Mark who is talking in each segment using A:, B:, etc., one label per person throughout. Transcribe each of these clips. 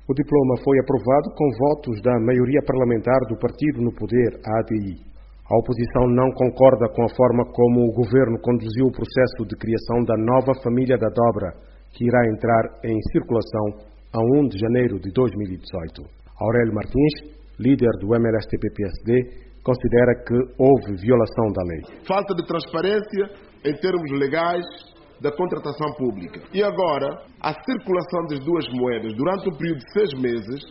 A: O diploma foi aprovado com votos da maioria parlamentar do partido no poder, a ADI. A oposição não concorda com a forma como o governo conduziu o processo de criação da nova família da dobra, que irá entrar em circulação a 1 de janeiro de 2018. Aurélio Martins, líder do MLSTP-PSD, considera que houve violação da lei.
B: Falta de transparência em termos legais da contratação pública. E agora, a circulação das duas moedas durante um período de 6 meses,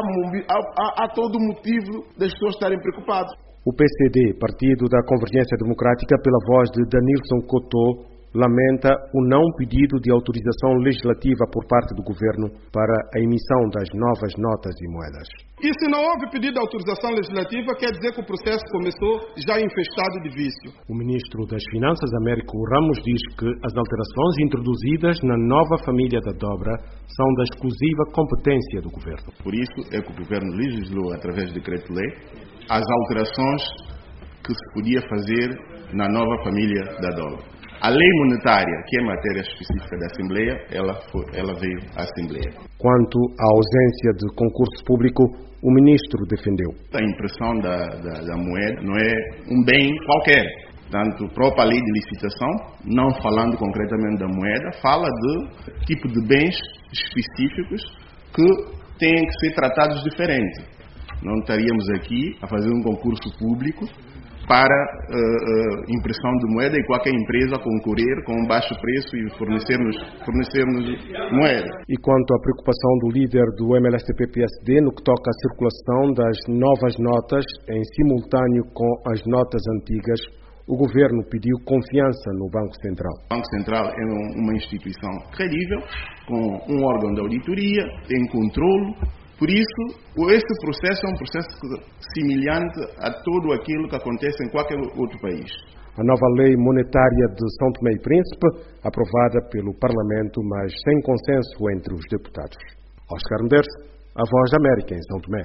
B: há todo o motivo das pessoas estarem preocupadas.
A: O PCD, Partido da Convergência Democrática, pela voz de Danilson Cotô, lamenta o não pedido de autorização legislativa por parte do governo para a emissão das novas notas e moedas.
C: E se não houve pedido de autorização legislativa, quer dizer que o processo começou já infestado de vício.
A: O ministro das Finanças, Américo Ramos, diz que as alterações introduzidas na nova família da dobra são da exclusiva competência do governo.
D: Por isso é que o governo legislou, através de decreto-lei, as alterações que se podia fazer na nova família da dobra. A lei monetária, que é matéria específica da Assembleia, ela veio à Assembleia.
A: Quanto à ausência de concurso público, o ministro defendeu.
D: A impressão da moeda não é um bem qualquer. Portanto, a própria lei de licitação, não falando concretamente da moeda, fala de tipo de bens específicos que têm que ser tratados diferente. Não estaríamos aqui a fazer um concurso público para impressão de moeda e qualquer empresa concorrer com um baixo preço e fornecer-nos moeda.
A: E quanto à preocupação do líder do MLSTP-PSD no que toca à circulação das novas notas em simultâneo com as notas antigas, o governo pediu confiança no Banco Central.
D: O Banco Central é uma instituição credível, com um órgão de auditoria, tem controle. Por isso, esse processo é um processo semelhante a tudo aquilo que acontece em qualquer outro país.
A: A nova lei monetária de São Tomé e Príncipe, aprovada pelo Parlamento, mas sem consenso entre os deputados. Oscar Medeiros, a Voz da América em São Tomé.